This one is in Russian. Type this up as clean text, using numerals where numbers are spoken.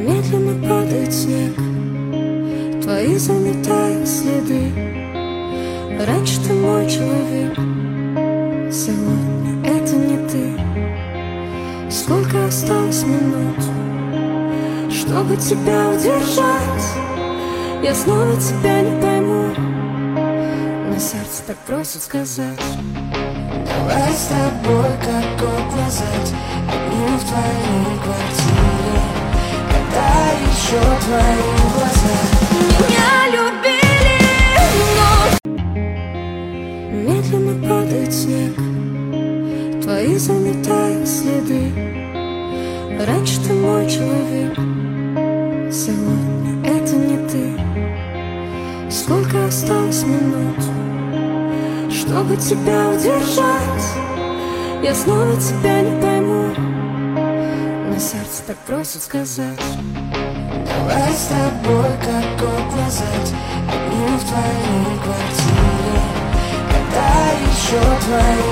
Медленно падает снег, твои заметают следы. Раньше ты мой человек, сегодня это не ты. Сколько осталось минут, чтобы тебя удержать? Я снова тебя не пойму, но сердце так просит сказать: давай с тобой как год назад, одни в твоей квартире, когда еще твои глаза меня любили. Но медленно падает снег, твои заметают следы. Раньше ты мой человек, сегодня это не ты. Сколько осталось минут, чтобы тебя удержать? Я снова тебя не пойму, но сердце так просит сказать: давай с тобой как год назад, одни в твоей квартире, когда еще твои